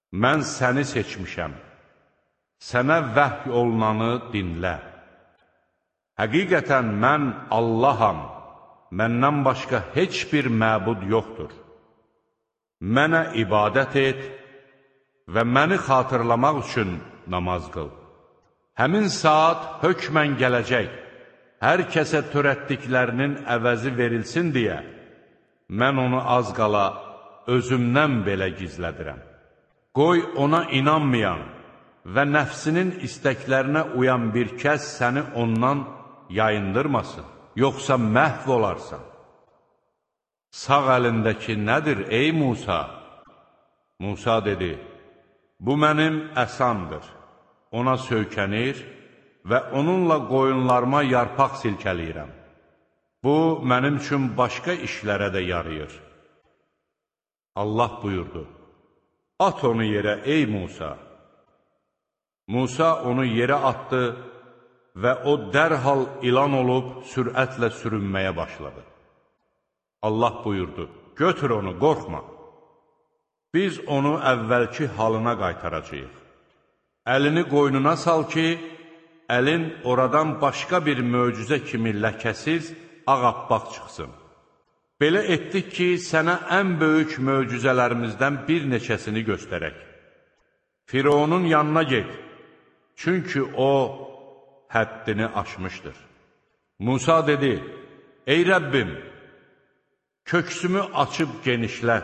mən səni seçmişəm, sənə vəhy olunanı dinlə. Həqiqətən mən Allaham, məndən başqa heç bir məbud yoxdur. Mənə ibadət et və məni xatırlamaq üçün namaz qıl. Həmin saat hökmən gələcək, hər kəsə törətdiklərinin əvəzi verilsin deyə, mən onu az qala özümdən belə gizlədirəm. Qoy ona inanmayan və nəfsinin istəklərinə uyan bir kəs səni ondan yayındırmasın, yoxsa məhv olarsan. Sağ əlindəki nədir, ey Musa? Musa dedi, bu mənim əsamdır. Ona söykənir və onunla qoyunlarıma yarpaq silkəliyirəm. Bu, mənim üçün başqa işlərə də yarayır. Allah buyurdu, at onu yerə, ey Musa. Musa onu yerə atdı və o dərhal ilan olub sürətlə sürünməyə başladı. Allah buyurdu, götür onu, qorxma. Biz onu əvvəlki halına qaytaracağıq. Əlini qoynuna sal ki, əlin oradan başqa bir möcüzə kimi ləkəsiz, ağappaq çıxsın. Belə etdik ki, sənə ən böyük möcüzələrimizdən bir neçəsini göstərək. Fironun yanına get, çünki o həddini aşmışdır. Musa dedi, ey Rəbbim, köksümü açıb genişlət,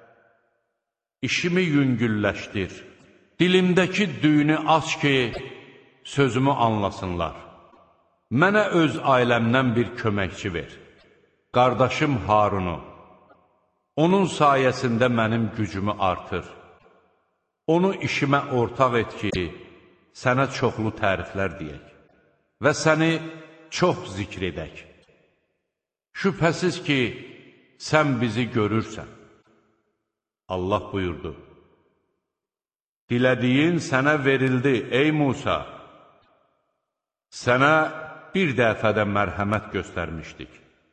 işimi yüngülləşdir, dilimdəki düyünü aç ki, sözümü anlasınlar. Mənə öz ailəmdən bir köməkçi ver, qardaşım Harunu. Onun sayəsində mənim gücümü artır. Onu işimə ortaq et ki, sənə çoxlu təriflər deyək və səni çox zikr edək. Şübhəsiz ki, sən bizi görürsən. Allah buyurdu, dilədiyin sənə verildi, ey Musa. Sənə bir dəfədə mərhəmət göstərmişdik.